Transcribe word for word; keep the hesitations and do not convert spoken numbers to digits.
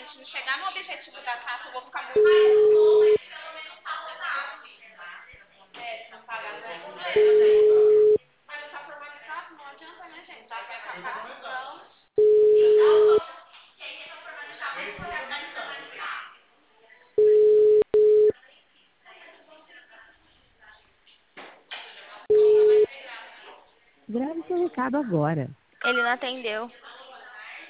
gente não chegar no objetivo da taça, eu vou ficar muito triste. É, se não pagar, não é problema, né? Mas já tá formalizado, não adianta, né, gente? Já tá pagando. Quem é formalizado, vai formalizar. Grave seu recado agora. Ele não atendeu.